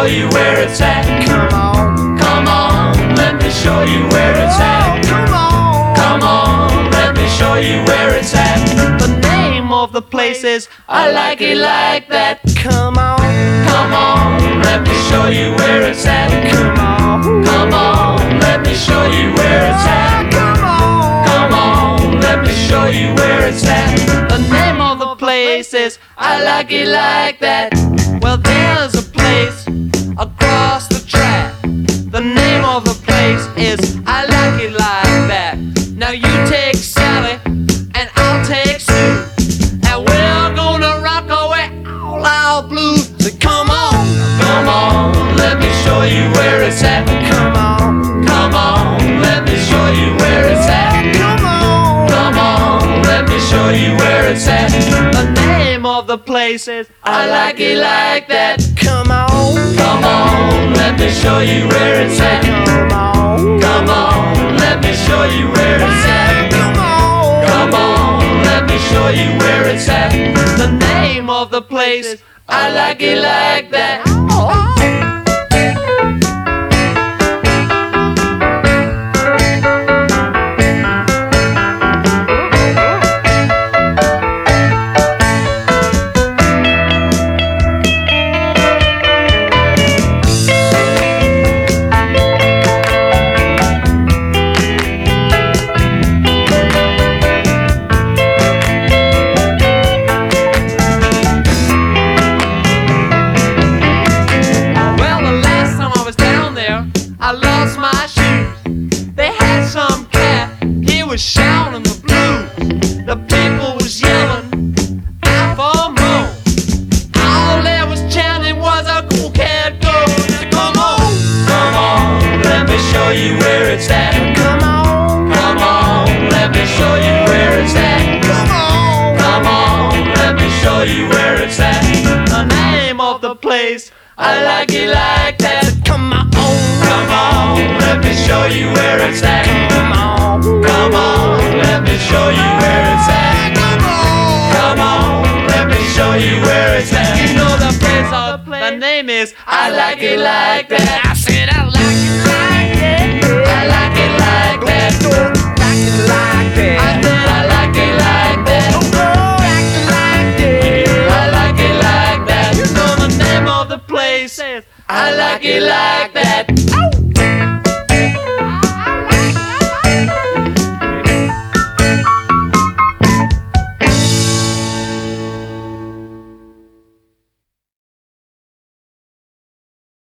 show you where it's at. Come on, Come on, let me show you where it's at. come on. Come on, let me show you where it's at. The name of the place is I like it like that. Come on, Come on, let me show you where it's at. come on, Come on, let me show you where it's at. come on. Come on, let me show you where it's at. The name of the place is I like it like that. well, there's a place across the track. The name of the place is I like it like that. Now you take Sally and I'll take Sue, and we're gonna rock away all our blues. So come on, Come on, let me show you where it's at. come on, Come on, let me show you where it's at. come on. Come on, let me show you where it's at. The name of the place is I like it like that. Come on, Come on, let me show you where it's at. come on, Come on, let me show you where it's at. come on. Come on, let me show you where it's at. The name of the place is I like it like that. Well, the last time I was down there, I lost my shoes. They had some cat, he was shouting the blues. The people was yelling out for more. All they was chanting was a cool cat go. Now come on, Come on, let me show you where it's at. come on, Come on, let me show you where it's at. come on. Come on, let me show you where it's at. The name of the place, I like it like that. come on, Come on, let me show you where it's at. come on, Come on, let me show you where it's at. come on. Come on, let me show you where it's at. You know the place, the name is I like it like that. I said I like it like that. I like it like that. Like it like that. I like it like that. Like it like that. I like it like that. You know the name of the place is I like it like that.